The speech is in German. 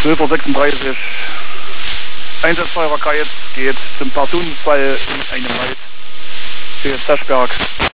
12:36 Uhr. Einsatzfeuerwehr Geiz geht zum Personenfall in einem Wald für Zeschberg.